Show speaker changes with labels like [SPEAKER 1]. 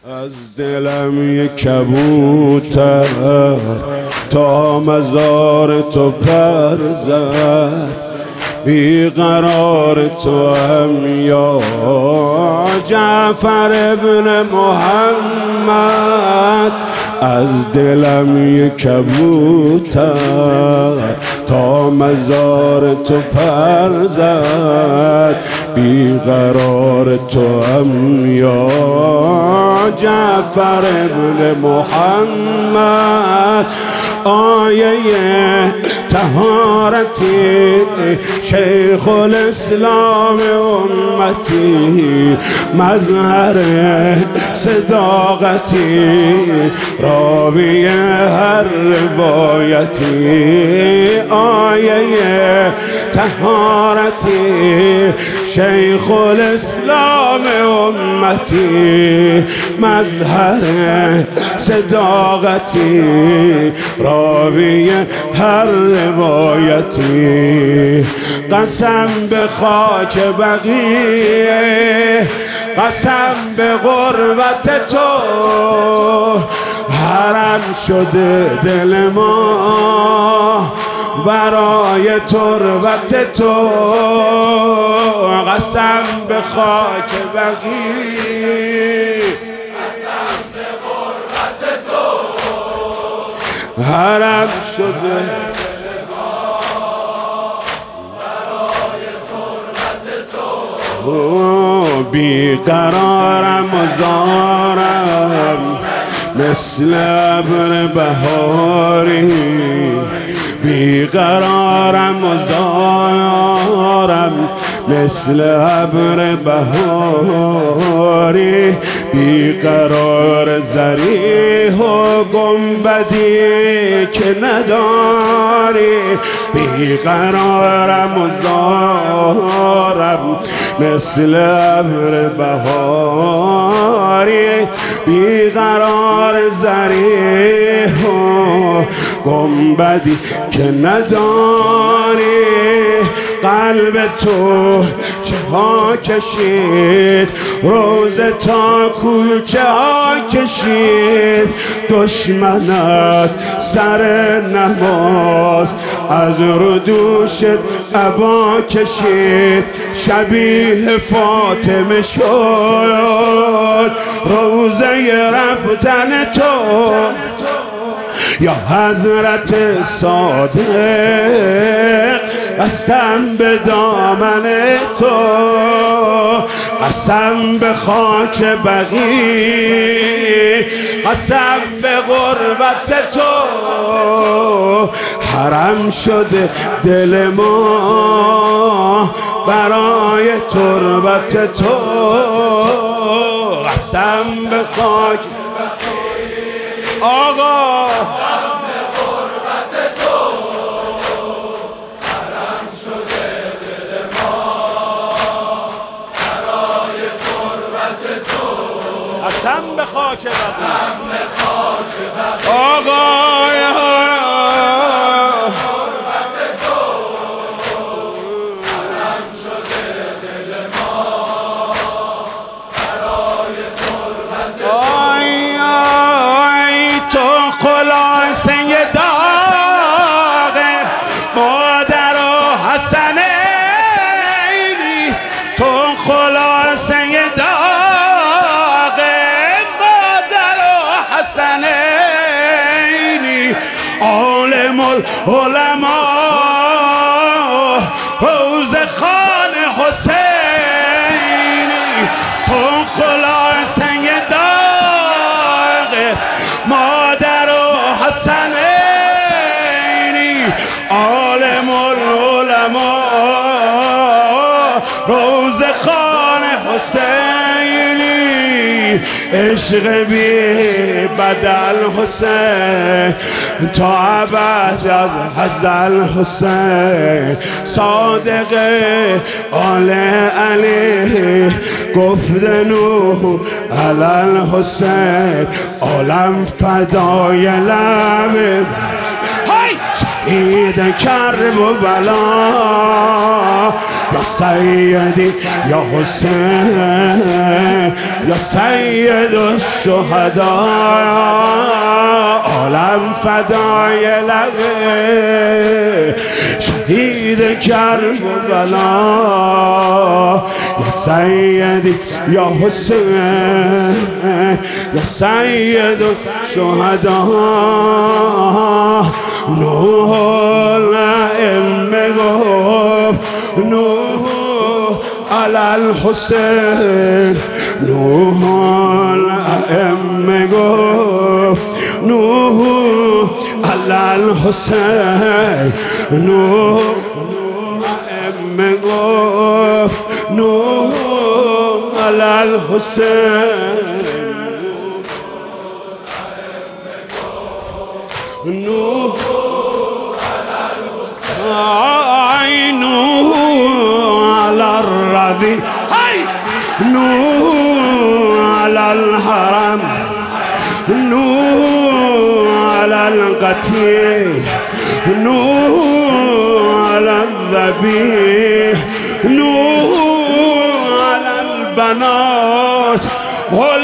[SPEAKER 1] از دلم یک کبوتر تا مزار تو پر زد، بیقرار تو هم یا جعفر ابن محمد. از دلم یک کبوتر تا مزار تو پر زد، بیقرار تو هم یا جعفر ابن محمد. آیه طهارتی شیخ الاسلام امتی، مظهر صداقتی راوی هر روایتی. آیه طهارتی شیخ الاسلام امتی، مظهر صداقتی راوی هر روایتی. قسم به خاک بقیه، قسم به غربت تو، حرم شده دل ما برای تربت تو. قسم به خاک بقیه،
[SPEAKER 2] قسم به غربت تو،
[SPEAKER 1] حرم شده
[SPEAKER 2] برای تربت تو.
[SPEAKER 1] بیقرارم و زارم مثل ابر بهاری، بیقرارم و زارم مثل ابر بهاری. بیقرار زریح و گنبدی که نداری، بیقرارم و زارم مثل ابر بهاری. بیقرار زریح و گنبدی که نداری. قلب تو چه ها کشید، روز تا کوچه ها کشید. دشمنت سر نماز از رو دوشت عبا کشید. شبیه فاطمه شد روزه رفتن تو، یا حضرت صادق قسم به دامن تو. قسم به خاک بقیع، قسم به غربت تو، حرم شده دل ما برای تربت تو. قسم به خاک آقا،
[SPEAKER 2] قسم به غربت تو، حرم شده دل ما برای تربت تو.
[SPEAKER 1] قسم به خاک بقیع،
[SPEAKER 2] قسم به خاک بقیع،
[SPEAKER 1] آقا
[SPEAKER 2] تربت تو، حرم شده دل ما برای تربت تو.
[SPEAKER 1] آی آی تو خلاصه داغ مادر و حسنینی، تو خلاصه داغ مادر و حسنینی. عالم العلماء حوض خان حسینی، تو خلاصه داغ مادر و حسنینی. عالم العلماء روز خان حسینی. عشق بی بدل حسین تا ابد از هزل حسین. صادق آل علی گفت نوح علل حسین. عالم فدای لب، های شهید کربلا یا سیدی یا حسین یا سید الشهدا عالم فدای لبه شهید کربلا یا سیدی یا حسین یا سید الشهدا نوح الائمه گفت نوح علی الحسین نوح الائمه گفت نوح علی الحسین نوح الائمه گفت نوح علی الحسین نوح عينه على الرذي نوح على الحرم نوح على القتيل نوح على الذبيح نوح على البنات